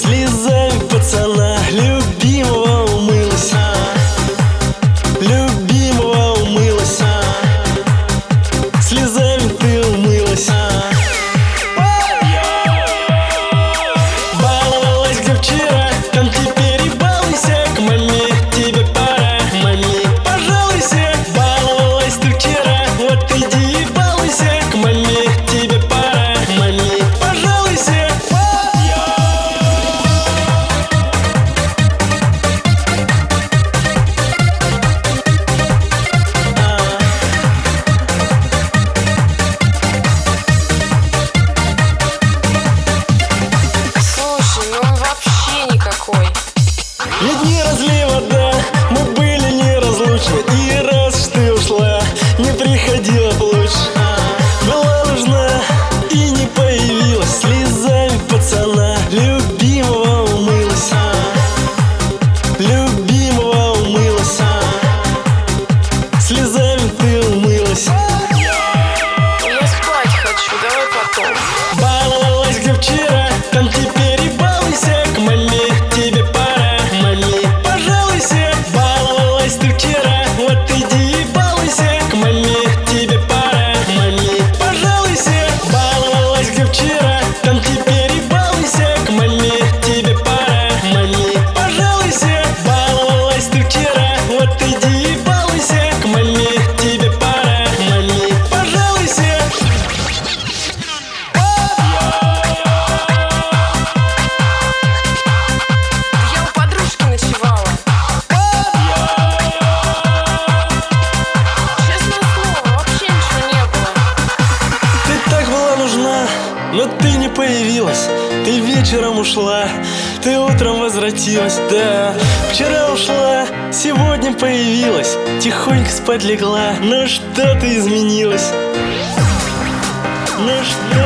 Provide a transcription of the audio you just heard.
слезами пацана любимого умылась. Любимого умылась. Слезами ты умылась. Баловалась где вчера, там теперь и балуйся. К маме тебе пора, маме пожалуйся. Баловалась ты вчера, вот иди и балуйся. К маме тебе пора, маме пожалуйся. Слушай, ну он вообще никакой. Ведь не разлей вода, мы были неразлучны. И раз ты ушла, не приходила б лучше. Была нужна и не появилась. Слезами пацана любимого умылась. Любимого умылась. Слезами ты умылась. Я спать хочу, давай потом. Баловалась где вчера, там теперь и балуйся. К маме тебе пора, маме пожалуйся. Баловалась ты вчера, вот иди и балуйся. К маме тебе пора, маме пожалуйся. Баловалась где вчера, там теперь и балуйся. К маме тебе пора, маме пожалуйся. Баловалась ты вчера, вот иди и балуйся. К маме тебе пора, маме пожалуйся. Я у подружки ночевала. Честное слово, вообще ничего не было. Ты так была нужна, но ты не появилась. Ты вечером ушла, ты утром возвратилась. Да, вчера ушла, сегодня появилась. Тихонько спать легла, но что-то изменилось. Ну что